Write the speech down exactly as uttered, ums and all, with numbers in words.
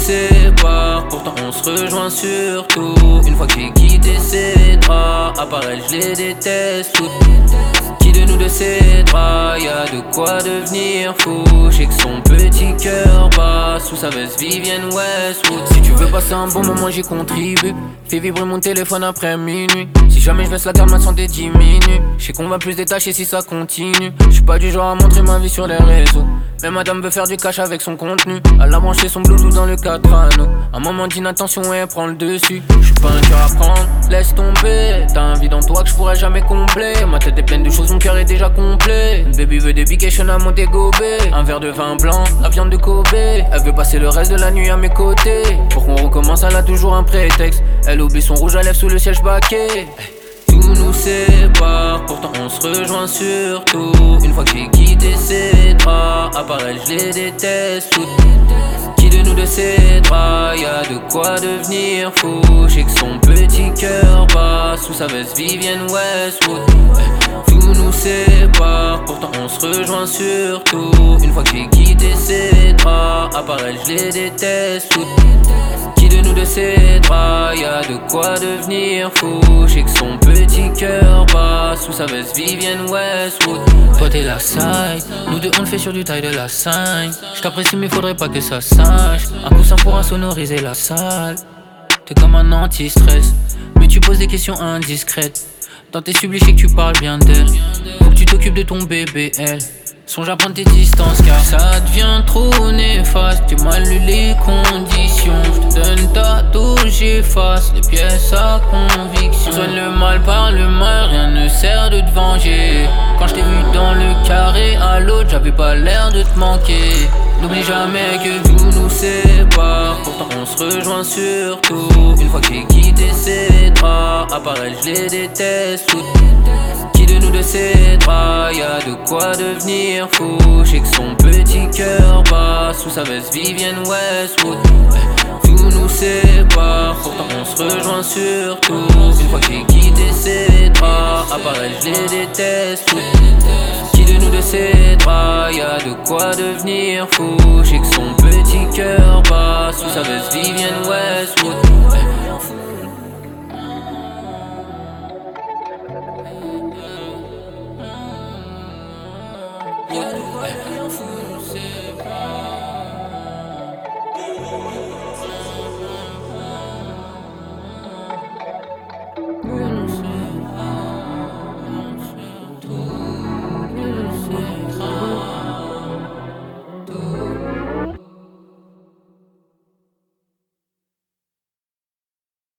sépare, pourtant on se rejoint surtout. Une fois que j'ai quitté ses draps, à part elle je les déteste toutes. Qui de nous deux s'aidera, y'a de quoi devenir fou. J'sais que son petit cœur bat sous sa veste Vivienne Westwood. Si tu veux passer un bon moment j'y contribue. Fais vibrer mon téléphone après minuit. Si jamais je laisse la garde ma santé diminue. J'sais qu'on va plus détacher si ça continue. J'suis pas du genre à montrer ma vie sur les réseaux. Mais madame veut faire du cash avec son contenu. Elle a branché son bluetooth dans le quatre anneaux. Un moment d'inattention et elle prend le dessus. J'suis pas un cœur à prendre, laisse tomber. T'as un vide en toi que j'pourrais jamais combler. Ma tête est pleine de choses, mon cœur est déjà complet. Baby veut des vacations à monter gobé. Un verre de vin blanc, la viande de Kobe. Elle veut passer le reste de la nuit à mes côtés. Pour qu'on recommence, elle a toujours un prétexte. Elle oublie son rouge à lèvres sous le siège baquet. Tout nous sépare, pourtant on se rejoint surtout. Une fois que j'ai quitté ses draps, à part elle je les déteste toutes. Qui de nous deux s'aidera, y'a de quoi devenir fou. J'sais que son petit cœur bat sous sa veste Vivienne Westwood. Tout nous sépare, pourtant on se rejoint surtout. Une fois que j'ai quitté ses draps, à part elle je les déteste toutes. Qui de nous deux s'aidera, y'a de quoi devenir fou. J'sais que son petit cœur bat sous sa veste Vivienne Westwood. Toi t'es la side, nous deux on le fait sur du taille de la scène. J't'apprécie mais faudrait pas que ça sache. Un coussin pour insonoriser la salle. T'es comme un anti-stress, mais tu poses des questions indiscrètes. Dans tes sublis j'sais que tu parles bien d'elle. Faut que tu t'occupes de ton bébé elle. Songe à prendre tes distances car ça devient trop néfaste. J'ai mal lu les conditions. J'te donne ta touche, j'efface les pièces à conviction. Soigne le mal par le mal, rien ne sert de te venger. Quand j't'ai vu dans le carré à l'autre, j'avais pas l'air de te manquer. N'oublie jamais que tout nous sépare, pourtant on se rejoint surtout. Une fois que j'ai quitté ses draps, à part elle je les déteste toutes. Qui de nous deux s'aidera, y'a de quoi devenir fou. J'sais que son petit cœur bat sous sa veste Vivienne Westwood. Tout nous sépare, pourtant on se rejoint surtout. Une fois que j'ai quitté ses draps, à part elle je les déteste toutes. Qui de nous deux s'aidera, y'a de quoi devenir fou. J'sais que son petit cœur bat sous sa veste Vivienne Westwood.